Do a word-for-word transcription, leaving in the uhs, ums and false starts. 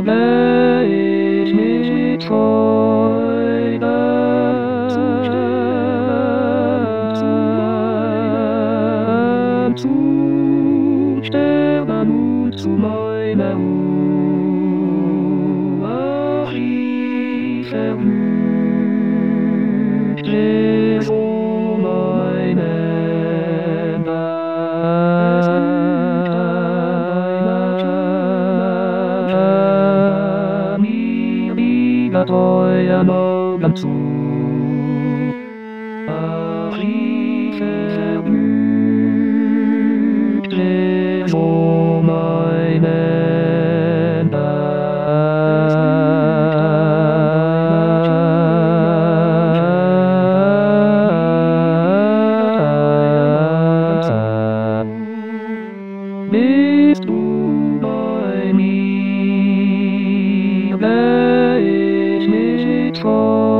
liebe ich mit Freude zu sterben und zu meiner Ruhe. Ach, ich verwünschte so mein Ende. Mir wieder teuer Augen zu. Ach, ich verwünschte so mein Ende. Bist du bei mir, wär ich nicht treu.